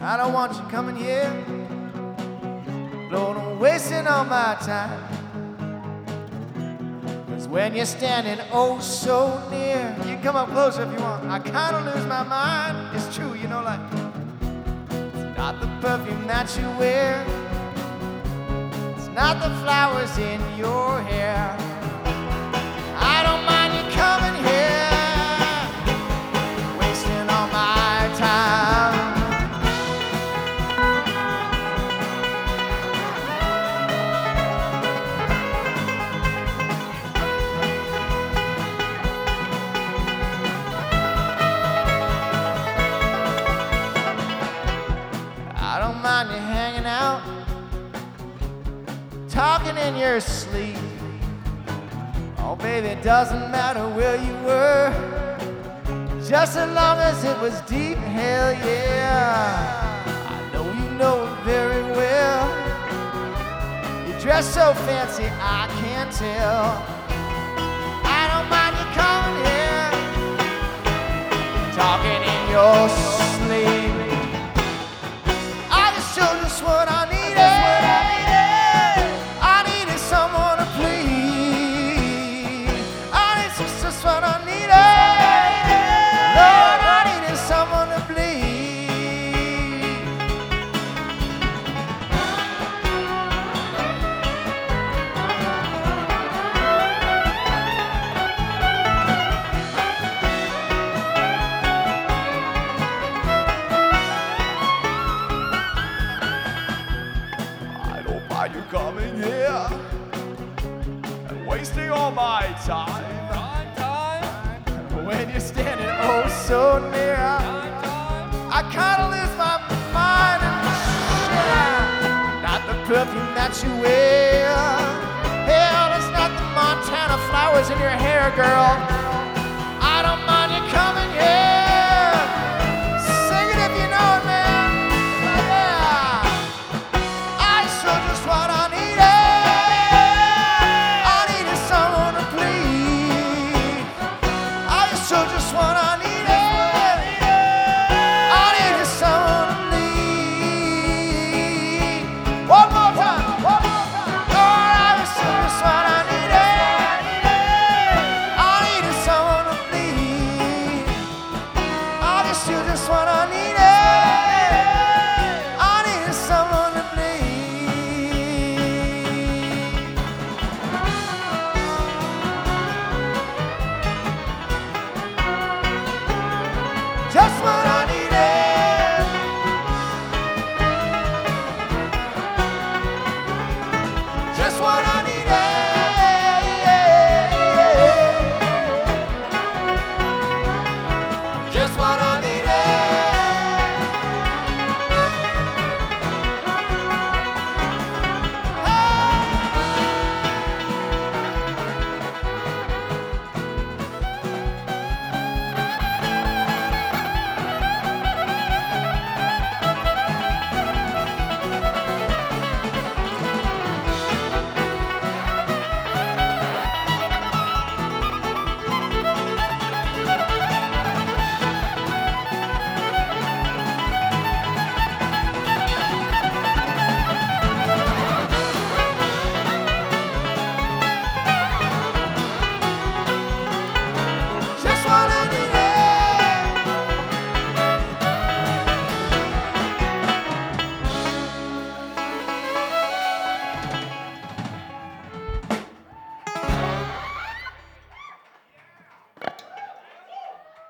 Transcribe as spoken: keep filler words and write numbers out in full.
I don't want you coming here, Lord, I'm wasting all my time. Cause when you're standing oh so near, you can come up closer if you want, I kinda lose my mind. It's true, you know, like, it's not the perfume that you wear, it's not the flowers in your hair. I don't mind you coming here, wasting all my time. I don't mind you hanging out, talking in your sleep. Oh, baby, it doesn't matter where you were, just as long as it was deep. Hell yeah, I know you know it very well. You dress so fancy, I can't tell. I don't mind you coming here, talking in your sleep. I just showed just what I needed. I needed someone to please. I need just, just what I needed. Lord, I needed someone to bleed. I don't mind you coming here and wasting all my time. When you're standing oh so near, I kinda lose my mind and shit. Not the perfume that you wear, hell, it's not the Montana flowers in your hair, girl. I don't mind you coming here, sing it if you know it, man. Yeah, I showed just what I needed. I needed someone to please. I showed just what I needed. I needed someone to lead. One more time. One more time. Lord, I showed just what I needed. I needed someone to lead. I just showed just what I needed.